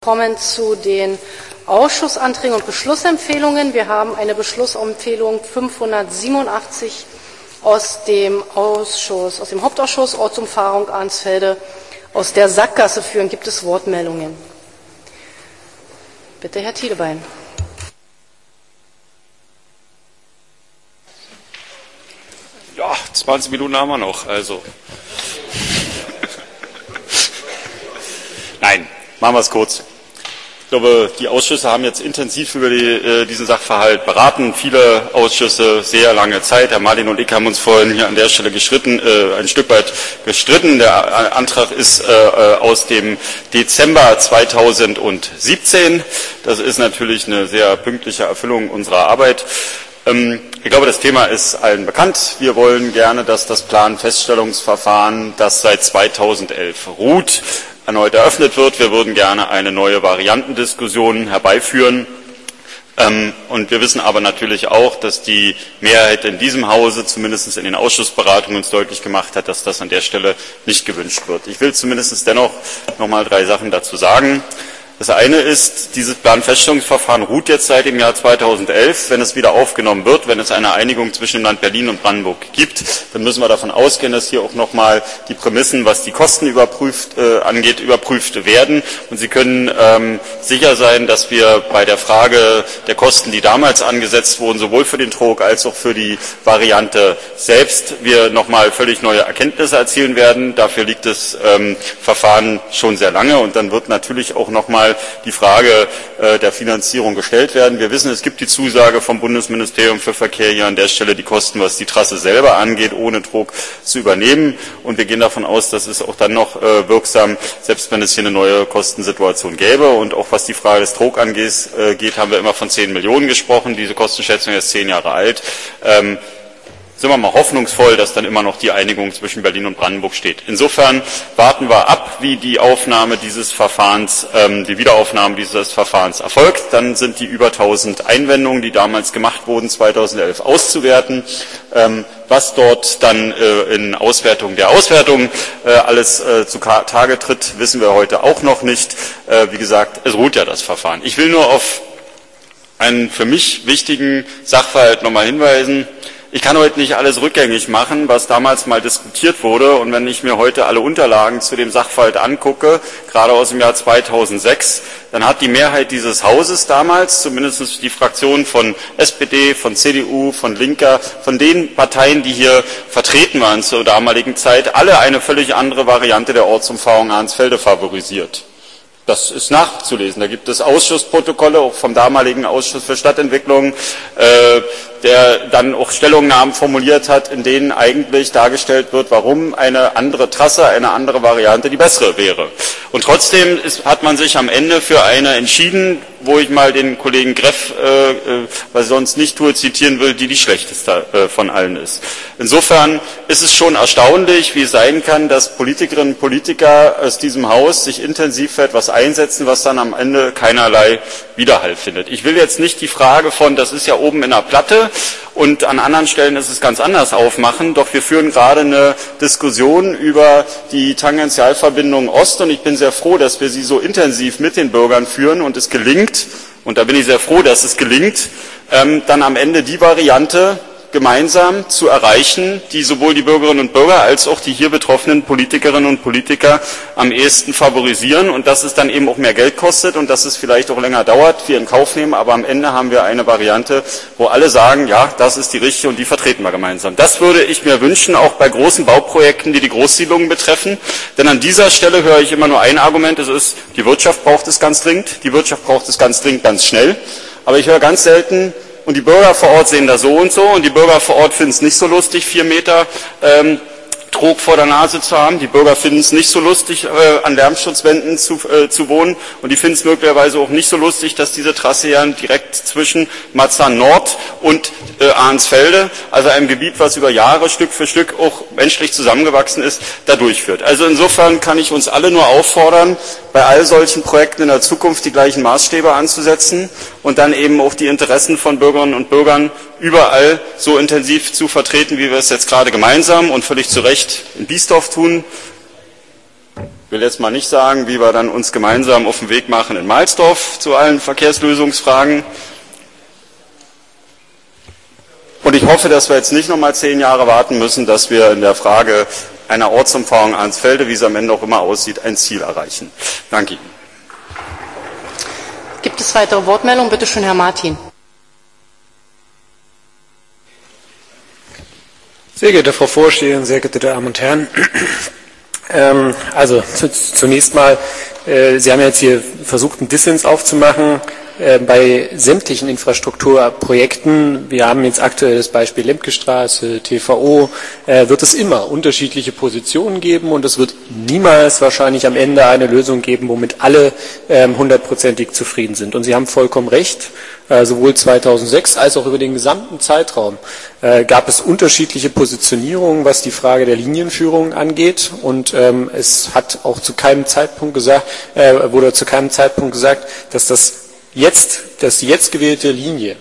Kommen zu den Ausschussanträgen und Beschlussempfehlungen. Wir haben eine Beschlussempfehlung 587 aus dem Hauptausschuss Ortsumfahrung Arnsfelde aus der Sackgasse führen. Gibt es Wortmeldungen? Bitte, Herr Tiedebein. Ja, 20 Minuten haben wir noch, also. Nein, machen wir es kurz. Ich glaube, die Ausschüsse haben jetzt intensiv über diesen Sachverhalt beraten. Viele Ausschüsse, sehr lange Zeit. Herr Martin und ich haben uns vorhin hier an der Stelle ein Stück weit gestritten. Der Antrag ist aus dem Dezember 2017. Das ist natürlich eine sehr pünktliche Erfüllung unserer Arbeit. Ich glaube, das Thema ist allen bekannt. Wir wollen gerne, dass das Planfeststellungsverfahren, das seit 2011 ruht, erneut eröffnet wird. Wir würden gerne eine neue Variantendiskussion herbeiführen. Und wir wissen aber natürlich auch, dass die Mehrheit in diesem Hause, zumindest in den Ausschussberatungen, uns deutlich gemacht hat, dass das an der Stelle nicht gewünscht wird. Ich will zumindest dennoch noch mal 3 Sachen dazu sagen. Das eine ist, dieses Planfeststellungsverfahren ruht jetzt seit dem Jahr 2011. Wenn es wieder aufgenommen wird, wenn es eine Einigung zwischen dem Land Berlin und Brandenburg gibt, dann müssen wir davon ausgehen, dass hier auch nochmal die Prämissen, was die Kosten angeht, überprüft werden. Und Sie können sicher sein, dass wir bei der Frage der Kosten, die damals angesetzt wurden, sowohl für den Trog als auch für die Variante selbst, wir nochmal völlig neue Erkenntnisse erzielen werden. Dafür liegt das Verfahren schon sehr lange. Und dann wird natürlich auch nochmal die Frage der Finanzierung gestellt werden. Wir wissen, es gibt die Zusage vom Bundesministerium für Verkehr, hier an der Stelle die Kosten, was die Trasse selber angeht, ohne Trog zu übernehmen. Und wir gehen davon aus, dass es auch dann noch wirksam, selbst wenn es hier eine neue Kostensituation gäbe. Und auch was die Frage des Trog angeht, haben wir immer von 10 Millionen gesprochen. Diese Kostenschätzung ist 10 Jahre alt. Sind wir mal hoffnungsvoll, dass dann immer noch die Einigung zwischen Berlin und Brandenburg steht. Insofern warten wir ab, wie die Wiederaufnahme dieses Verfahrens erfolgt. Dann sind die über 1000 Einwendungen, die damals gemacht wurden, 2011 auszuwerten. Was dort dann in Auswertung der Auswertung alles zutage tritt, wissen wir heute auch noch nicht. Wie gesagt, es ruht ja das Verfahren. Ich will nur auf einen für mich wichtigen Sachverhalt nochmal hinweisen. Ich kann heute nicht alles rückgängig machen, was damals mal diskutiert wurde. Und wenn ich mir heute alle Unterlagen zu dem Sachverhalt angucke, gerade aus dem Jahr 2006, dann hat die Mehrheit dieses Hauses damals, zumindest die Fraktionen von SPD, von CDU, von Linker, von den Parteien, die hier vertreten waren zur damaligen Zeit, alle eine völlig andere Variante der Ortsumfahrung Arnsfelde favorisiert. Das ist nachzulesen. Da gibt es Ausschussprotokolle, auch vom damaligen Ausschuss für Stadtentwicklung, der dann auch Stellungnahmen formuliert hat, in denen eigentlich dargestellt wird, warum eine andere Trasse, eine andere Variante die bessere wäre. Und trotzdem hat man sich am Ende für eine entschieden, wo ich mal den Kollegen Greff, was ich sonst nicht tue, zitieren will, die schlechteste von allen ist. Insofern ist es schon erstaunlich, wie es sein kann, dass Politikerinnen und Politiker aus diesem Haus sich intensiv für etwas einsetzen, was dann am Ende keinerlei Widerhall findet. Ich will jetzt nicht die Frage von, das ist ja oben in der Platte und an anderen Stellen ist es ganz anders aufmachen, doch wir führen gerade eine Diskussion über die Tangentialverbindung Ost und ich bin sehr froh, dass wir sie so intensiv mit den Bürgern führen und es gelingt, und da bin ich sehr froh, dass es gelingt, dann am Ende die Variante gemeinsam zu erreichen, die sowohl die Bürgerinnen und Bürger als auch die hier betroffenen Politikerinnen und Politiker am ehesten favorisieren und dass es dann eben auch mehr Geld kostet und dass es vielleicht auch länger dauert, wir in Kauf nehmen, aber am Ende haben wir eine Variante, wo alle sagen, ja, das ist die richtige und die vertreten wir gemeinsam. Das würde ich mir wünschen, auch bei großen Bauprojekten, die die Großsiedlungen betreffen, denn an dieser Stelle höre ich immer nur ein Argument, das ist, die Wirtschaft braucht es ganz dringend, die Wirtschaft braucht es ganz dringend, ganz schnell, aber ich höre ganz selten, und die Bürger vor Ort sehen das so und die Bürger vor Ort finden es nicht so lustig, 4 Meter Trog vor der Nase zu haben. Die Bürger finden es nicht so lustig, an Lärmschutzwänden zu wohnen und die finden es möglicherweise auch nicht so lustig, dass diese Trasse ja direkt zwischen Marzahn Nord und Arnsfelde, also einem Gebiet, was über Jahre Stück für Stück auch menschlich zusammengewachsen ist, da durchführt. Also insofern kann ich uns alle nur auffordern, bei all solchen Projekten in der Zukunft die gleichen Maßstäbe anzusetzen und dann eben auch die Interessen von Bürgerinnen und Bürgern überall so intensiv zu vertreten, wie wir es jetzt gerade gemeinsam und völlig zu Recht in Biesdorf tun. will jetzt mal nicht sagen, wie wir dann uns gemeinsam auf den Weg machen in Mahlsdorf zu allen Verkehrslösungsfragen. Und ich hoffe, dass wir jetzt nicht nochmal 10 Jahre warten müssen, dass wir in der Frage einer Ortsumfahrung Arnsfelde, wie es am Ende auch immer aussieht, ein Ziel erreichen. Danke Ihnen. Gibt es weitere Wortmeldungen? Bitte schön, Herr Martin. Sehr geehrte Frau Vorsteherin, sehr geehrte Damen und Herren. Also zunächst mal, Sie haben jetzt hier versucht, einen Dissens aufzumachen bei sämtlichen Infrastrukturprojekten. Wir haben jetzt aktuell das Beispiel Lemkestraße, TVO, wird es immer unterschiedliche Positionen geben und es wird niemals wahrscheinlich am Ende eine Lösung geben, womit alle 100%ig zufrieden sind. Und Sie haben vollkommen recht, sowohl 2006 als auch über den gesamten Zeitraum gab es unterschiedliche Positionierungen, was die Frage der Linienführung angeht. Und es hat auch zu keinem Zeitpunkt gesagt, dass die jetzt gewählte Linie,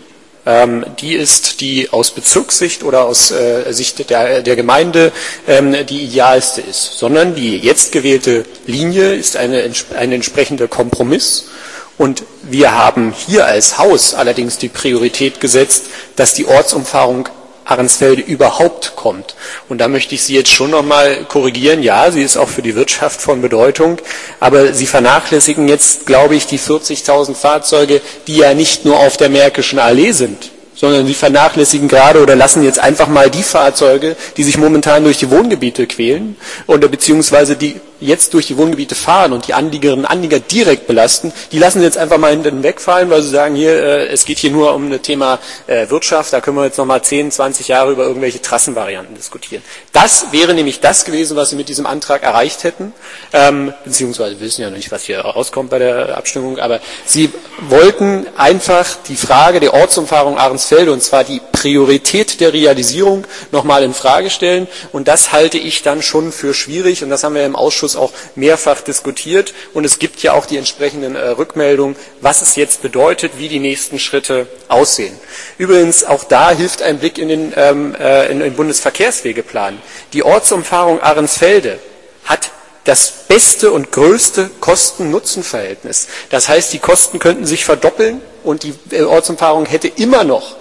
die ist die aus Bezirkssicht oder aus Sicht der Gemeinde die idealste ist, sondern die jetzt gewählte Linie ist ein entsprechender Kompromiss. Und wir haben hier als Haus allerdings die Priorität gesetzt, dass die Ortsumfahrung Arnsfelde überhaupt kommt. Und da möchte ich Sie jetzt schon nochmal korrigieren. Ja, sie ist auch für die Wirtschaft von Bedeutung, aber Sie vernachlässigen jetzt, glaube ich, die 40.000 Fahrzeuge, die ja nicht nur auf der Märkischen Allee sind, sondern Sie vernachlässigen gerade oder lassen jetzt einfach mal die Fahrzeuge, die sich momentan durch die Wohngebiete quälen oder beziehungsweise die jetzt durch die Wohngebiete fahren und die Anliegerinnen und Anlieger direkt belasten, die lassen Sie jetzt einfach mal hinten wegfallen, weil Sie sagen, hier, es geht hier nur um das Thema Wirtschaft, da können wir jetzt nochmal 10, 20 Jahre über irgendwelche Trassenvarianten diskutieren. Das wäre nämlich das gewesen, was Sie mit diesem Antrag erreicht hätten, beziehungsweise wir wissen ja noch nicht, was hier rauskommt bei der Abstimmung, aber Sie wollten einfach die Frage der Ortsumfahrung Arnsfelde, und zwar die Priorität der Realisierung, nochmal in Frage stellen, und das halte ich dann schon für schwierig, und das haben wir im Ausschuss auch mehrfach diskutiert, und es gibt ja auch die entsprechenden Rückmeldungen, was es jetzt bedeutet, wie die nächsten Schritte aussehen. Übrigens, auch da hilft ein Blick in den Bundesverkehrswegeplan. Die Ortsumfahrung Arnsfelde hat das beste und größte Kosten-Nutzen-Verhältnis. Das heißt, die Kosten könnten sich verdoppeln und die Ortsumfahrung hätte immer noch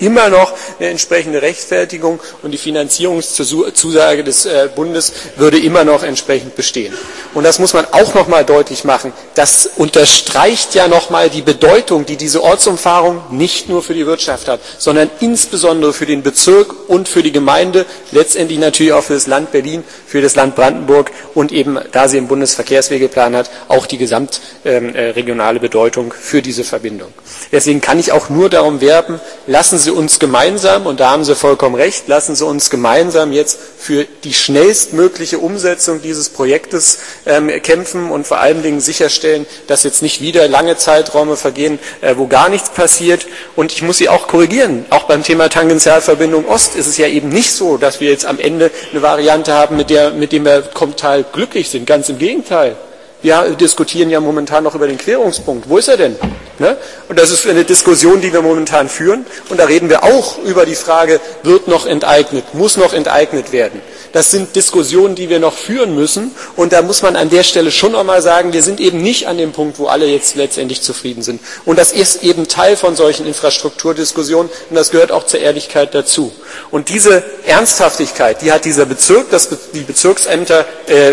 eine entsprechende Rechtfertigung und die Finanzierungszusage des Bundes würde immer noch entsprechend bestehen. Und das muss man auch noch mal deutlich machen. Das unterstreicht ja noch mal die Bedeutung, die diese Ortsumfahrung nicht nur für die Wirtschaft hat, sondern insbesondere für den Bezirk und für die Gemeinde, letztendlich natürlich auch für das Land Berlin, für das Land Brandenburg und eben, da sie im Bundesverkehrswegeplan hat, auch die gesamtregionale Bedeutung für diese Verbindung. Deswegen kann ich auch nur darum werben, lassen Sie uns gemeinsam, und da haben Sie vollkommen recht, lassen Sie uns gemeinsam jetzt für die schnellstmögliche Umsetzung dieses Projektes kämpfen und vor allen Dingen sicherstellen, dass jetzt nicht wieder lange Zeiträume vergehen, wo gar nichts passiert. Und ich muss Sie auch korrigieren, auch beim Thema Tangentialverbindung Ost ist es ja eben nicht so, dass wir jetzt am Ende eine Variante haben, mit der wir total glücklich sind. Ganz im Gegenteil. Wir diskutieren ja momentan noch über den Querungspunkt. Wo ist er denn? Ne? Und das ist eine Diskussion, die wir momentan führen. Und da reden wir auch über die Frage, wird noch enteignet, muss noch enteignet werden. Das sind Diskussionen, die wir noch führen müssen. Und da muss man an der Stelle schon einmal sagen, wir sind eben nicht an dem Punkt, wo alle jetzt letztendlich zufrieden sind. Und das ist eben Teil von solchen Infrastrukturdiskussionen. Und das gehört auch zur Ehrlichkeit dazu. Und diese Ernsthaftigkeit, die hat dieser Bezirk, die Bezirksämter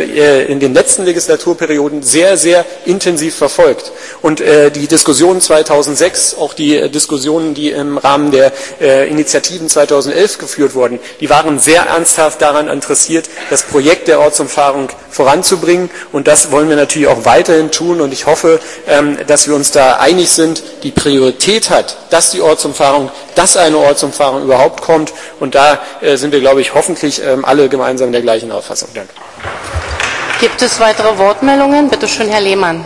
in den letzten Legislaturperioden sehr, sehr intensiv verfolgt. Und die Diskussionen 2006, auch die Diskussionen, die im Rahmen der Initiativen 2011 geführt wurden, die waren sehr ernsthaft daran interessiert, das Projekt der Ortsumfahrung voranzubringen. Und das wollen wir natürlich auch weiterhin tun. Und ich hoffe, dass wir uns da einig sind, die Priorität hat, dass eine Ortsumfahrung überhaupt kommt. Und da sind wir, glaube ich, hoffentlich alle gemeinsam der gleichen Auffassung. Danke. Gibt es weitere Wortmeldungen? Bitte schön, Herr Lehmann.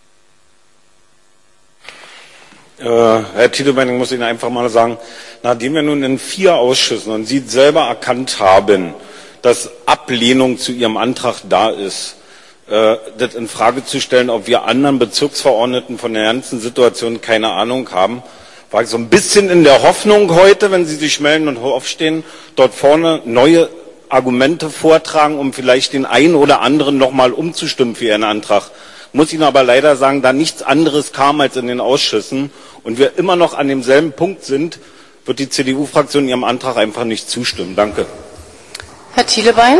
Herr Tiedemann, ich muss Ihnen einfach mal sagen, nachdem wir nun in 4 Ausschüssen und Sie selber erkannt haben, dass Ablehnung zu Ihrem Antrag da ist, das in Frage zu stellen, ob wir anderen Bezirksverordneten von der ganzen Situation keine Ahnung haben, war ich so ein bisschen in der Hoffnung heute, wenn Sie sich melden und aufstehen, dort vorne neue Argumente vortragen, um vielleicht den einen oder anderen nochmal umzustimmen für ihren Antrag. Muss Ihnen aber leider sagen, da nichts anderes kam als in den Ausschüssen und wir immer noch an demselben Punkt sind, wird die CDU-Fraktion Ihrem Antrag einfach nicht zustimmen. Danke. Herr Thielebein.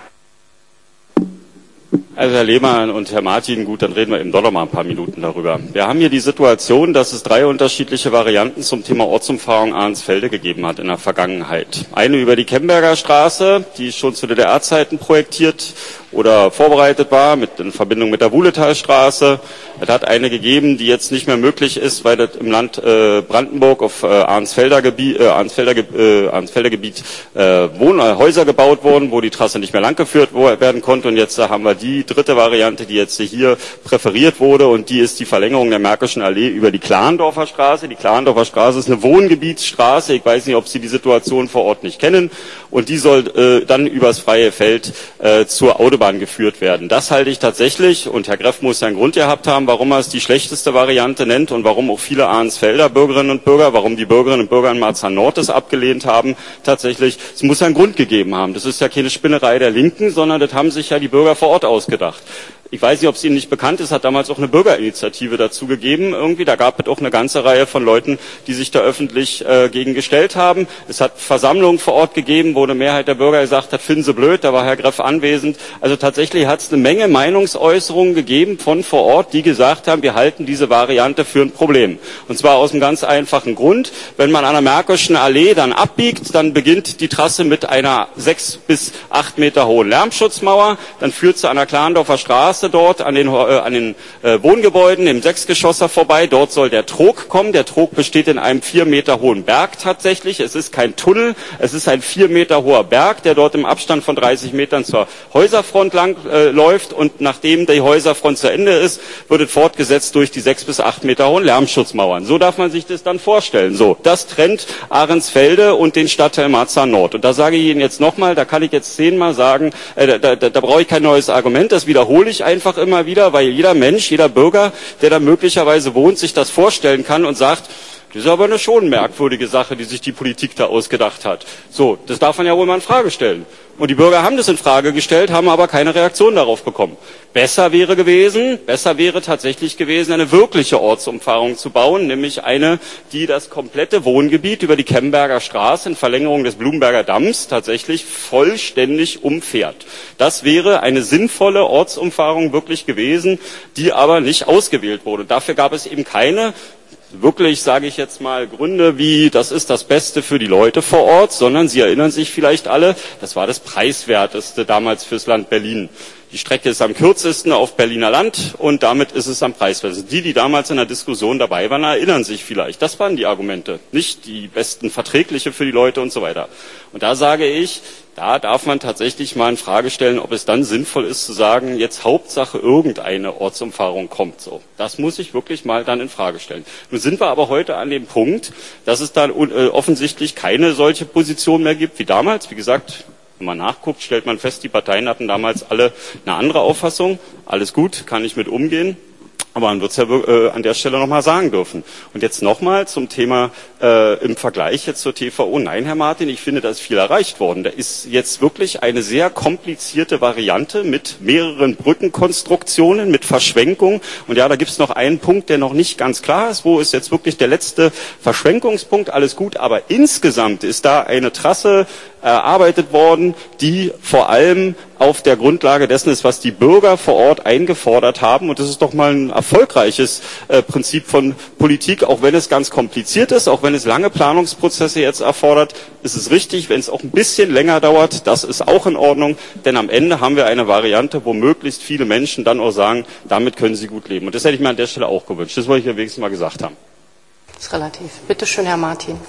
Also Herr Lehmann und Herr Martin, gut, dann reden wir eben doch noch mal ein paar Minuten darüber. Wir haben hier die Situation, dass es 3 unterschiedliche Varianten zum Thema Ortsumfahrung Ahrensfelde gegeben hat in der Vergangenheit. Eine über die Kemberger Straße, die schon zu DDR-Zeiten projektiert oder vorbereitet war, in Verbindung mit der Wuhletalstraße. Es hat eine gegeben, die jetzt nicht mehr möglich ist, weil das im Land Brandenburg auf Ahrensfelder Gebiet Häuser gebaut wurden, wo die Trasse nicht mehr langgeführt werden konnte. Und jetzt haben wir die dritte Variante, die jetzt hier präferiert wurde, und die ist die Verlängerung der Märkischen Allee über die Klarendorfer Straße. Die Klarendorfer Straße ist eine Wohngebietsstraße. Ich weiß nicht, ob Sie die Situation vor Ort nicht kennen. Und die soll dann übers freie Feld zur Autobahn geführt werden. Das halte ich tatsächlich, und Herr Greff muss ja einen Grund gehabt haben, warum er es die schlechteste Variante nennt und warum auch viele Ahrensfelder Bürgerinnen und Bürger, warum die Bürgerinnen und Bürger in Marzahn-Nord das abgelehnt haben. Tatsächlich, es muss ja einen Grund gegeben haben. Das ist ja keine Spinnerei der Linken, sondern das haben sich ja die Bürger vor Ort ausgedacht. Ich weiß nicht, ob es Ihnen nicht bekannt ist, hat damals auch eine Bürgerinitiative dazu gegeben. Irgendwie, da gab es auch eine ganze Reihe von Leuten, die sich da öffentlich gegen gestellt haben. Es hat Versammlungen vor Ort gegeben, wo eine Mehrheit der Bürger gesagt hat, finden Sie blöd, da war Herr Greff anwesend. Also tatsächlich hat es eine Menge Meinungsäußerungen gegeben von vor Ort, die gesagt haben, wir halten diese Variante für ein Problem. Und zwar aus einem ganz einfachen Grund. Wenn man an der Märkischen Allee dann abbiegt, dann beginnt die Trasse mit einer 6 bis 8 Meter hohen Lärmschutzmauer. Dann führt sie an der Klarendorfer Straße dort an den Wohngebäuden im Sechsgeschosser vorbei. Dort soll der Trog kommen. Der Trog besteht in einem 4 Meter hohen Berg tatsächlich. Es ist kein Tunnel, es ist ein 4 Meter hoher Berg, der dort im Abstand von 30 Metern zur Häuserfront lang läuft. Und nachdem die Häuserfront zu Ende ist, wird es fortgesetzt durch die 6 bis 8 Meter hohen Lärmschutzmauern. So darf man sich das dann vorstellen. So, das trennt Ahrensfelde und den Stadtteil Marzahn-Nord. Und da sage ich Ihnen jetzt nochmal, da kann ich jetzt 10-mal sagen, da brauche ich kein neues Argument, das wiederhole ich einfach immer wieder, weil jeder Mensch, jeder Bürger, der da möglicherweise wohnt, sich das vorstellen kann und sagt, das ist aber eine schon merkwürdige Sache, die sich die Politik da ausgedacht hat. So, das darf man ja wohl mal in Frage stellen. Und die Bürger haben das in Frage gestellt, haben aber keine Reaktion darauf bekommen. Besser wäre tatsächlich gewesen, eine wirkliche Ortsumfahrung zu bauen, nämlich eine, die das komplette Wohngebiet über die Kemberger Straße in Verlängerung des Blumenberger Damms tatsächlich vollständig umfährt. Das wäre eine sinnvolle Ortsumfahrung wirklich gewesen, die aber nicht ausgewählt wurde. Dafür gab es eben keine wirklich, sage ich jetzt mal, Gründe wie, das ist das Beste für die Leute vor Ort, sondern Sie erinnern sich vielleicht alle, das war das Preiswerteste damals fürs Land Berlin. Die Strecke ist am kürzesten auf Berliner Land und damit ist es am preiswertesten. Die damals in der Diskussion dabei waren, erinnern sich vielleicht. Das waren die Argumente, nicht die besten verträgliche für die Leute und so weiter. Und da sage ich, da darf man tatsächlich mal in Frage stellen, ob es dann sinnvoll ist zu sagen, jetzt Hauptsache irgendeine Ortsumfahrung kommt. So, das muss ich wirklich mal dann in Frage stellen. Nun sind wir aber heute an dem Punkt, dass es dann offensichtlich keine solche Position mehr gibt wie damals. Wie gesagt, wenn man nachguckt, stellt man fest, die Parteien hatten damals alle eine andere Auffassung. Alles gut, kann ich mit umgehen. Aber man wird es ja an der Stelle nochmal sagen dürfen. Und jetzt nochmal zum Thema im Vergleich jetzt zur TVO. Nein, Herr Martin, ich finde, da ist viel erreicht worden. Da ist jetzt wirklich eine sehr komplizierte Variante mit mehreren Brückenkonstruktionen, mit Verschwenkung. Und ja, da gibt es noch einen Punkt, der noch nicht ganz klar ist. Wo ist jetzt wirklich der letzte Verschwenkungspunkt? Alles gut, aber insgesamt ist da eine Trasse erarbeitet worden, die vor allem auf der Grundlage dessen ist, was die Bürger vor Ort eingefordert haben. Und das ist doch mal ein erfolgreiches Prinzip von Politik, auch wenn es ganz kompliziert ist, auch wenn es lange Planungsprozesse jetzt erfordert, ist es richtig, wenn es auch ein bisschen länger dauert, das ist auch in Ordnung, denn am Ende haben wir eine Variante, wo möglichst viele Menschen dann auch sagen, damit können sie gut leben. Und das hätte ich mir an der Stelle auch gewünscht. Das wollte ich ja wenigstens mal gesagt haben. Das ist relativ. Bitte schön, Herr Martin.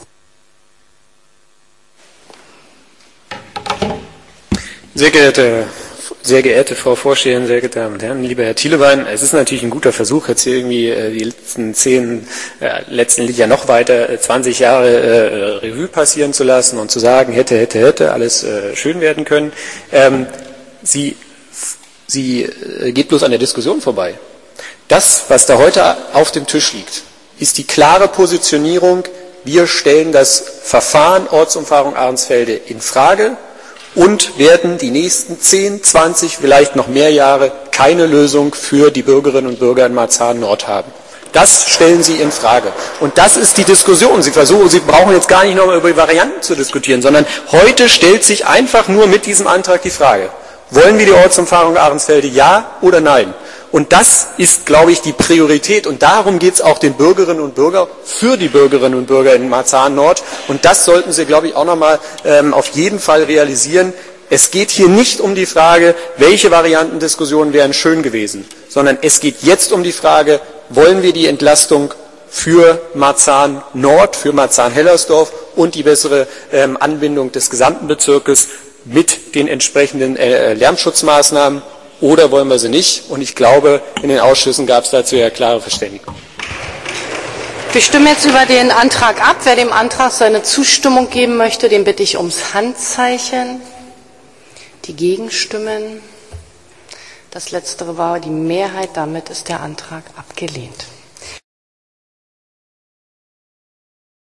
Sehr geehrte Frau Vorsteherin, sehr geehrte Damen und Herren, lieber Herr Thielebein, es ist natürlich ein guter Versuch, jetzt hier irgendwie die letzten ja noch weiter 20 Jahre Revue passieren zu lassen und zu sagen, hätte, alles schön werden können. Sie geht bloß an der Diskussion vorbei. Das, was da heute auf dem Tisch liegt, ist die klare Positionierung, wir stellen das Verfahren Ortsumfahrung Ahrensfelde in Frage und werden die nächsten 10, 20, vielleicht noch mehr Jahre keine Lösung für die Bürgerinnen und Bürger in Marzahn-Nord haben. Das stellen Sie in Frage. Und das ist die Diskussion. Sie brauchen jetzt gar nicht nochmal über die Varianten zu diskutieren, sondern heute stellt sich einfach nur mit diesem Antrag die Frage, wollen wir die Ortsumfahrung Ahrensfelde, ja oder nein? Und das ist, glaube ich, die Priorität. Und darum geht es auch den Bürgerinnen und Bürgern, für die Bürgerinnen und Bürger in Marzahn-Nord. Und das sollten Sie, glaube ich, auch nochmal auf jeden Fall realisieren. Es geht hier nicht um die Frage, welche Variantendiskussionen wären schön gewesen, sondern es geht jetzt um die Frage, wollen wir die Entlastung für Marzahn-Nord, für Marzahn-Hellersdorf und die bessere Anbindung des gesamten Bezirkes mit den entsprechenden Lärmschutzmaßnahmen, oder wollen wir sie nicht? Und ich glaube, in den Ausschüssen gab es dazu ja klare Verständigung. Wir stimmen jetzt über den Antrag ab. Wer dem Antrag seine Zustimmung geben möchte, den bitte ich ums Handzeichen. Die Gegenstimmen. Das letztere war die Mehrheit. Damit ist der Antrag abgelehnt.